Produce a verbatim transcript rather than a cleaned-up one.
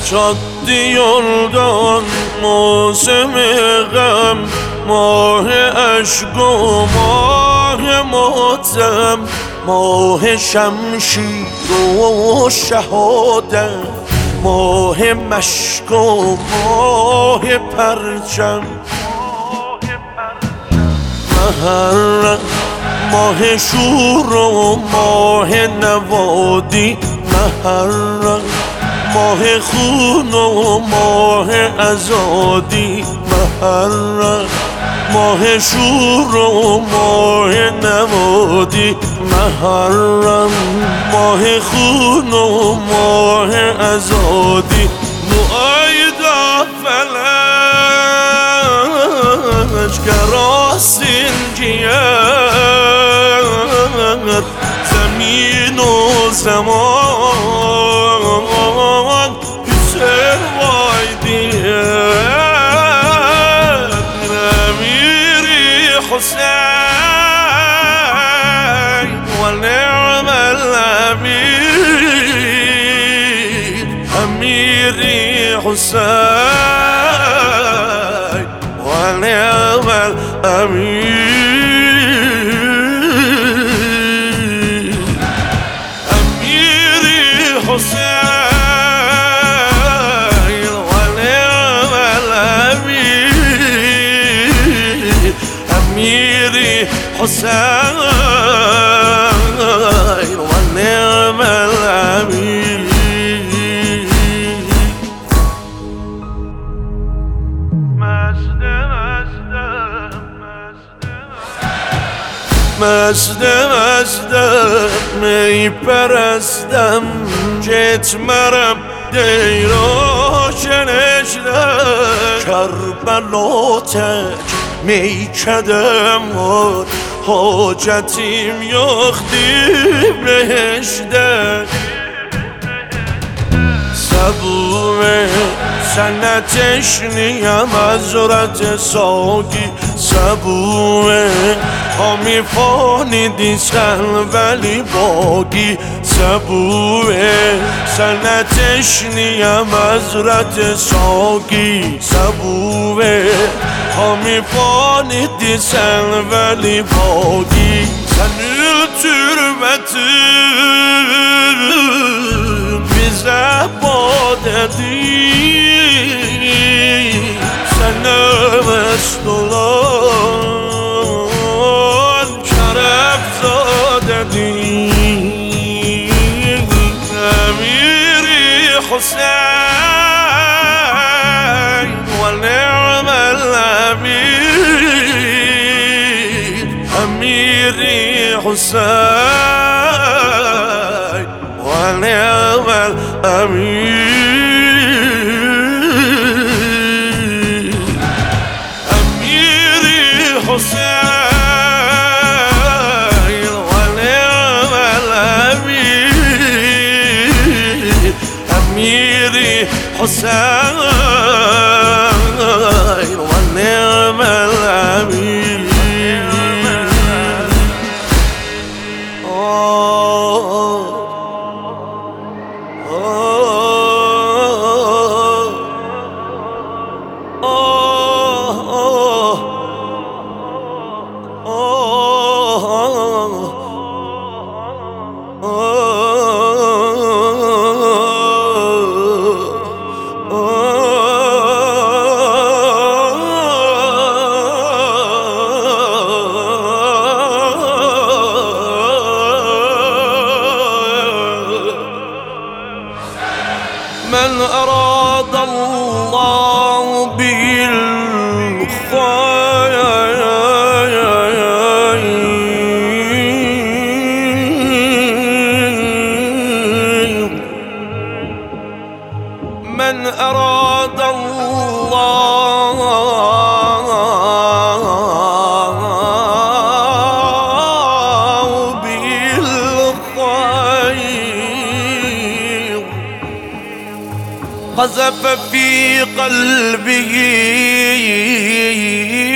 جاده یلدان موسم غم، ماه عشق و ماه ماتم، ماه شمشیر و شهادت، ماه مشک و ماه پرچم، محرم ماه شور و ماه نوادی، محرم ماه خون و ماه ازادی، محرم ماه شور و ماه نوادی، محرم ماه خون و ماه ازادی. معایدا فلج گراسین گیر، زمین و زمان حسین وای دیر، امیری حسین و نعم الامیر، امیری حسین و نعم الامیر، امیری حسین و نعم الامیر، امیری حسین و نعم الامیر. مست مستم می پرستم، جتمرم دیراشنشدم، کربلا تک می کدم حاجتیم یختی بهشته، صبوه سنتش نیم از رت ساگی، صبوه همی فانیدی سن ولی باگی، صبوه سنتش نیم از رت ساگی، صبوه همی فانیدی سن ولی باگی، سنül türbetim bize badedi، sana mest olan şeref zadedi، emiri Hüseyin ve ni'mel emir، emiri Hüseyin ve ni'mel emir، emiri Hüseyin ve ni'mel emir، emiri Hüseyin ve ni'mel emir. من أراد الله بالخير، من أراد الله بالخير، قذف في قلبه